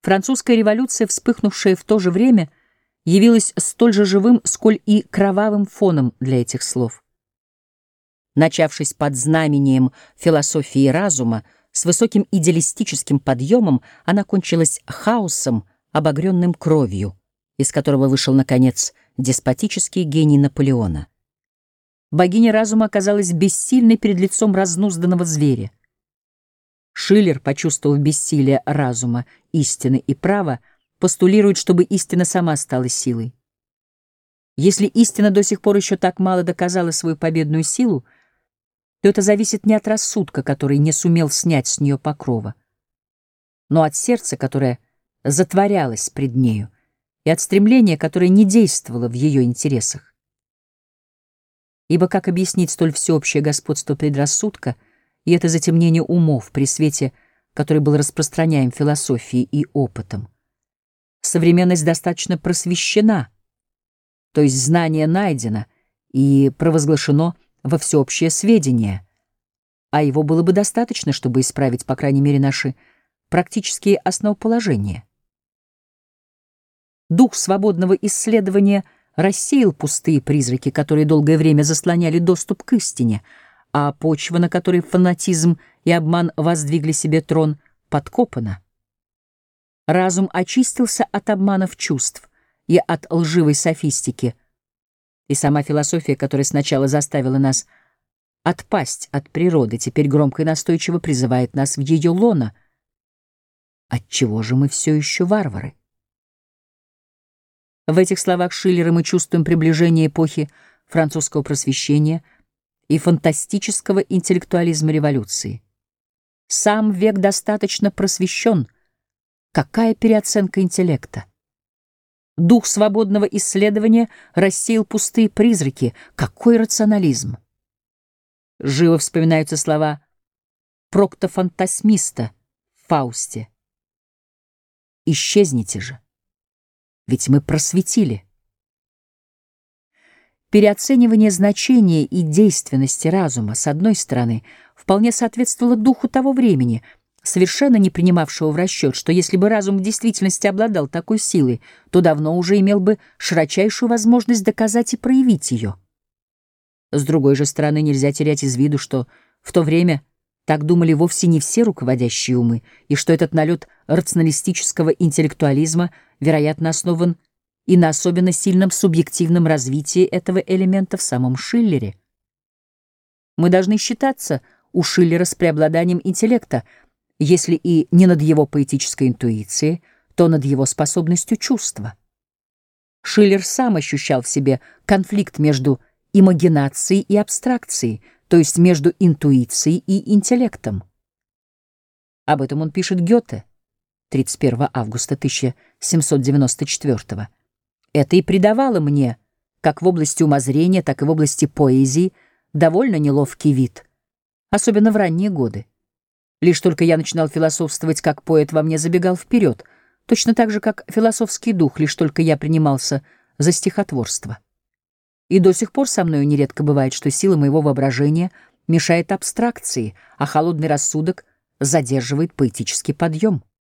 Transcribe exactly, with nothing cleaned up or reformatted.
Французская революция, вспыхнувшая в то же время, явилась столь же живым, сколь и кровавым фоном для этих слов. Начавшись под знамением философии разума, с высоким идеалистическим подъемом, она кончилась хаосом, обогренным кровью, из которого вышел, наконец, деспотический гений Наполеона. Богиня разума оказалась бессильной перед лицом разнузданного зверя. Шиллер, почувствовав бессилие разума, истины и права, постулирует, чтобы истина сама стала силой. Если истина до сих пор еще так мало доказала свою победную силу, то это зависит не от рассудка, который не сумел снять с нее покрова, но от сердца, которое затворялось пред нею, и от стремления, которое не действовало в ее интересах. Ибо как объяснить столь всеобщее господство предрассудка и это затемнение умов при свете, который был распространяем философией и опытом? Современность достаточно просвещена, то есть знание найдено и провозглашено во всеобщее сведение, а его было бы достаточно, чтобы исправить, по крайней мере, наши практические основоположения. Дух свободного исследования рассеял пустые призраки, которые долгое время заслоняли доступ к истине, а почва, на которой фанатизм и обман воздвигли себе трон, подкопана. Разум очистился от обманов чувств и от лживой софистики, и сама философия, которая сначала заставила нас отпасть от природы, теперь громко и настойчиво призывает нас в ее лоно. Отчего же мы все еще варвары? В этих словах Шиллера мы чувствуем приближение эпохи французского просвещения и фантастического интеллектуализма революции. Сам век достаточно просвещен. Какая переоценка интеллекта? Дух свободного исследования рассеял пустые призраки. Какой рационализм! Живо вспоминаются слова проктофантасмиста в Фаусте. «Исчезните же, ведь мы просветили». Переоценивание значения и действенности разума, с одной стороны, вполне соответствовало духу того времени, совершенно не принимавшего в расчет, что если бы разум в действительности обладал такой силой, то давно уже имел бы широчайшую возможность доказать и проявить ее. С другой же стороны, нельзя терять из виду, что в то время так думали вовсе не все руководящие умы, и что этот налет рационалистического интеллектуализма, вероятно, основан и на особенно сильном субъективном развитии этого элемента в самом Шиллере. Мы должны считаться у Шиллера с преобладанием интеллекта, если и не над его поэтической интуицией, то над его способностью чувства. Шиллер сам ощущал в себе конфликт между имагинацией и абстракцией, то есть между интуицией и интеллектом. Об этом он пишет Гёте тридцать первого августа тысяча семьсот девяносто четвёртого. Это и придавало мне, как в области умозрения, так и в области поэзии, довольно неловкий вид, особенно в ранние годы. Лишь только я начинал философствовать, как поэт во мне забегал вперед, точно так же, как философский дух, лишь только я принимался за стихотворство. И до сих пор со мною нередко бывает, что сила моего воображения мешает абстракции, а холодный рассудок задерживает поэтический подъем.